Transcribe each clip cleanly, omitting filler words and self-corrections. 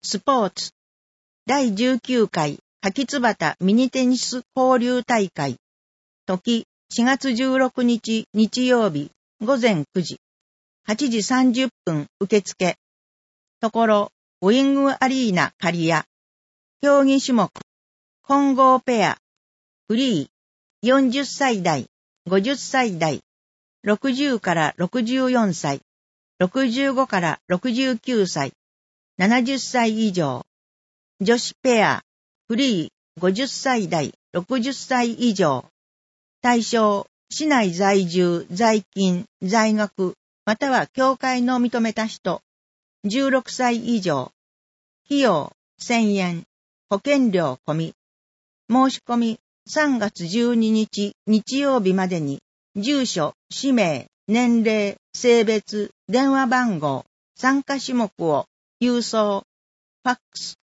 スポーツ第19回柿椿ミニテニス交流大会時4月16日日曜日午前9時8時30分受付ところウィングアリーナ刈谷競技種目混合ペアフリー40歳代50歳代60から64歳65から69歳70歳以上女子ペアフリー50歳代60歳以上対象市内在住在勤在学または協会の認めた人16歳以上費用1000円保険料込み申し込み3月12日日曜日までに住所氏名年齢性別電話番号参加種目を郵送ファックス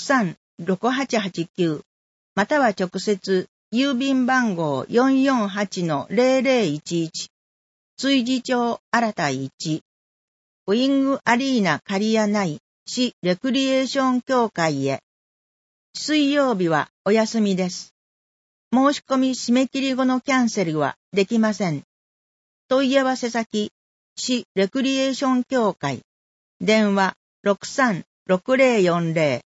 636889または直接郵便番号 448-0011 追事町新田1ウィングアリーナ刈谷内市レクリエーション協会へ水曜日はお休みです。申し込み締め切り後のキャンセルはできません。問い合わせ先市レクリエーション協会電話636040